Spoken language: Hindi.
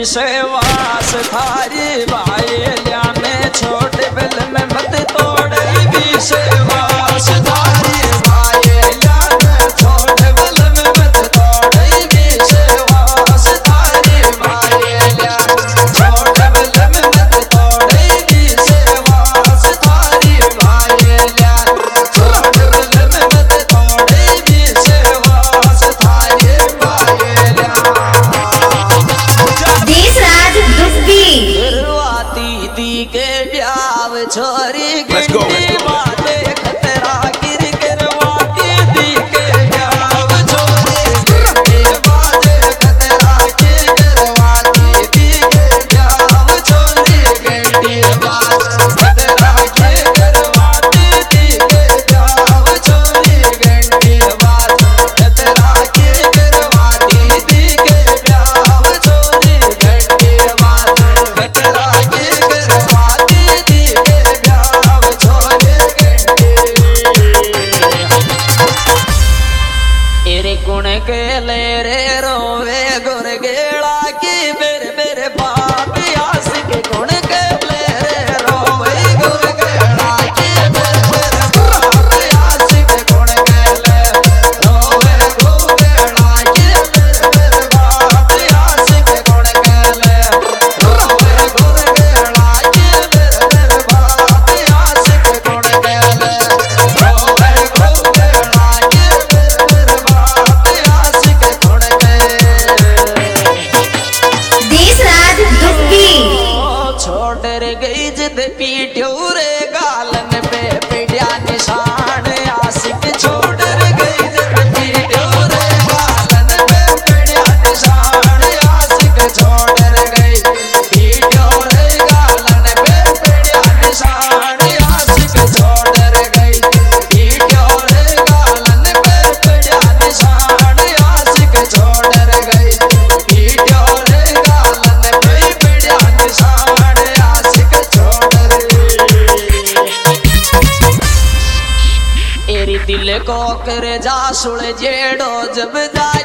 विश्वास थारी भाईल्या में छोट बिल में मत तोड़े विश्वास थारी भाईल्या में छोट बिल में मत तोड़े विश्वास थारी भाईल्या छोट बिल में मत तोड़े विश्वास थारी भाईल्या छोट बिल में मत तोड़े विश्वास थारी भाईल्या दी के ब्याव छोरी गिनती बातें खतरा गिर गिरवाती दी के ब्याव छोरी गिनती बातें खतरा गिर गिरवाती दी के ब्याव छोरी गिनती बातें खतरा गिर गिरवाती दी के ब्याव छोरी गिनती बातें खतरा गिर गिरवाती दी के ब्याव छोरी गिनती बातें खतरा गुण के ले रे रोवे गुर गेड़ा की बेर बेर बाप आस के गुण के ले रे रोवे गुर गेड़ा की बेर बेर बाप आस के गुण के ले रोवे गुर गेड़ा की बेर बेर बाप आस के गुण के ले रोवे गुर गेड़ा की बेर बेर बाप आस के गुण के ले रोवे गुर गेड़ा की बेर बेर छोड़ रे गई जिद पीट्यो रे गालन पे पीड़िया निशान आशिक छोड़ रे गई जिद पीट्यो रे गालन पे पीड़िया निशान आशिक छोड़ रे गई पीट्यो रे गालन पे पीड़िया निशान आशिक छोड़ रे गई पीट्यो रे गालन पे पीड़िया निशान आशिक छोड़ रे गई पीट्यो रे गालन पे पीड़िया निशान एरी दिल को कर जा सुन जेड़ो जब जाए